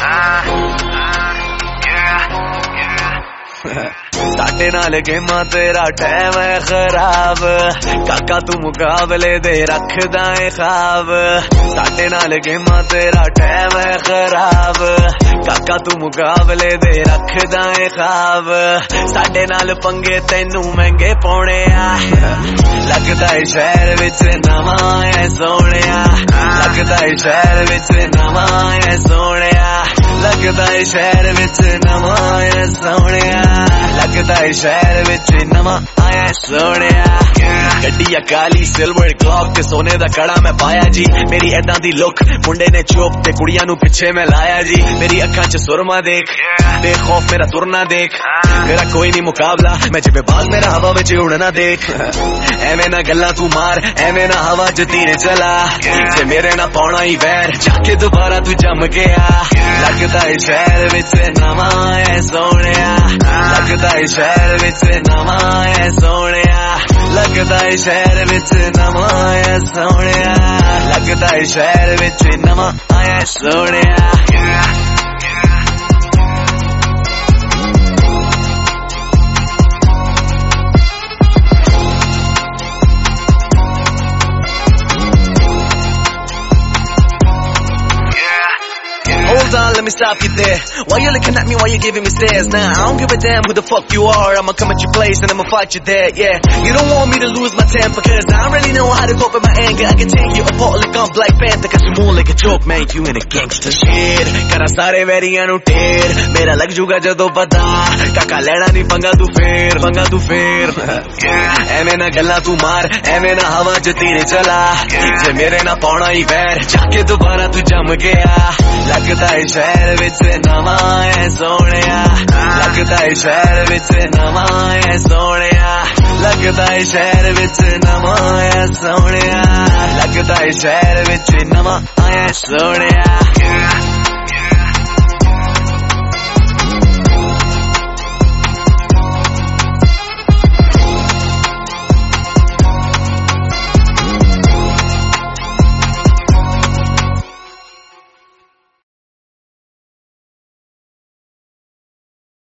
साडे नाल गेमां तेरा टैम है खराब, काका तू मुकाबले दे रखदा है ख्वाब। साडे नाल गेमां तेरा टैम है खराब, काका तू मुकाबले दे रखदा है ख्वाब। साडे नाल पंगे तैनू महंगे पौने आ, लगदा है शहर विच नवां है सोहणिया, लगदा है शहर विच नवां है सोहणिया, लगदा है शहर विच नवां है सोहणिया, लगदा है शहर विच नवां आया सोहणिया। गड्डी काली सिल्वर क्लॉक ते सोने दा कड़ा मैं पाया जी, मेरी ऐदां दी लुक मुंडे ने चोप ते कुड़ियां नू पिछे मैं लाया जी। मेरी अखां च सुरमा देख, बेखौफ मेरा तुरना देख, मेरा कोई नहीं मुकाबला, मैं जिवें बाग मेरा हवा विच उड़ना देख। एवें ना गल्लां तू मार, एवें ना हवा च तीर चला, जे मेरे ना पौना ही वैर जाके दोबारा तू जम गया। लगदा है शहर विच नवां है सोहणिया, लगदा है शहर विच नवां है सोहणिया, लगदा है शहर विच नवां है सोहणिया, लगदा है शहर विच नवां आया सोहणिया। Hold on, let me stop you there. Why you looking at me while you giving me stares? Nah, I don't give a damn who the fuck you are. I'ma come at your place and I'ma fight you there, yeah. You don't want me to lose my temper, cause I don't really know how to cope with my anger. I can take you apart like I'm Black Panther, cause you move like a joke, man, you ain't a gangster shit. Kara sare weriyan nu tear, mera lag juga jadon pata, kaka lena nahi panga tu fer. Aime na gallan tu maar, aime na hawa ch teere chala, je mere na pauna hi vair jaake dobara tu jam gaya। लगदा है शहर विच नवां है सोहणिया, लगदा है शहर विच नवां है सोहणिया, लगदा है शहर विच नवां है सोहणिया, लगदा है शहर विच नवां आया सोहणिया।